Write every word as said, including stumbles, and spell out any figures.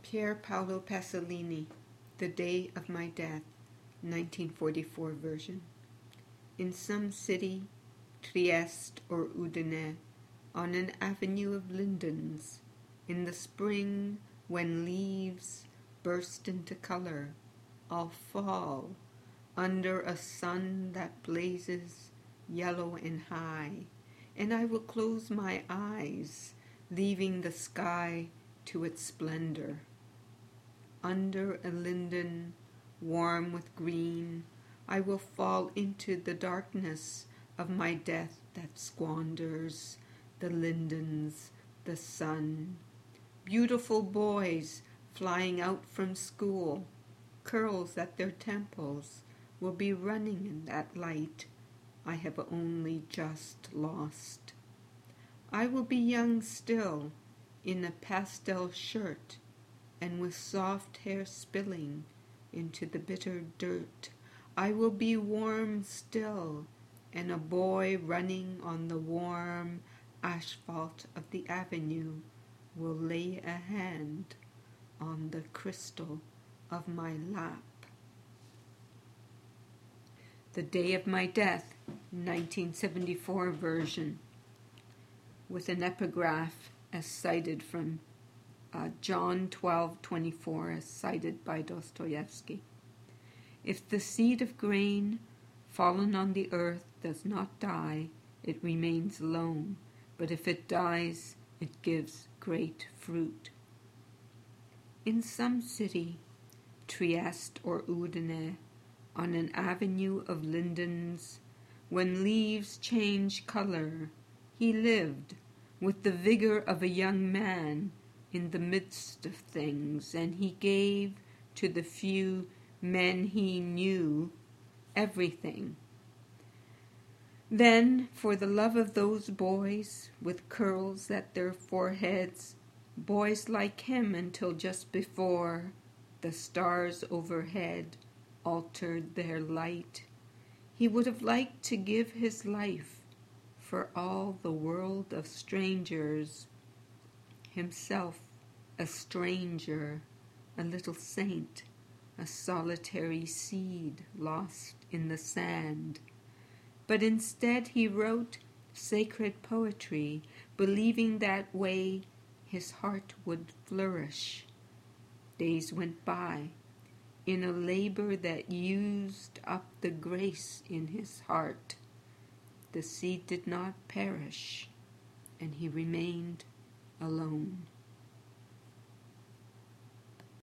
Pier Paolo Pasolini, The Day of My Death, nineteen forty-four version. In some city, Trieste or Udine, on an avenue of lindens, in the spring when leaves burst into color, I'll fall under a sun that blazes yellow and high, and I will close my eyes, leaving the sky to its splendor. Under a linden, warm with green, I will fall into the darkness of my death that squanders the lindens, the sun. Beautiful boys flying out from school, curls at their temples, will be running in that light I have only just lost. I will be young still, in a pastel shirt, and with soft hair spilling into the bitter dirt. I will be warm still, and a boy running on the warm asphalt of the avenue will lay a hand on the crystal of my lap. The Day of My Death, nineteen seventy-four version, with an epigraph as cited from uh, John twelve twenty-four, as cited by Dostoevsky. If the seed of grain fallen on the earth does not die, it remains alone, but if it dies, it gives great fruit. In some city, Trieste or Udine, on an avenue of lindens, when leaves change color, he lived with the vigor of a young man in the midst of things, and he gave to the few men he knew everything. Then, for the love of those boys with curls at their foreheads, boys like him until just before the stars overhead altered their light, he would have liked to give his life for all the world of strangers, himself a stranger, a little saint, a solitary seed lost in the sand. But instead he wrote sacred poetry, believing that way his heart would flourish. Days went by in a labor that used up the grace in his heart. The seed did not perish, and he remained alone.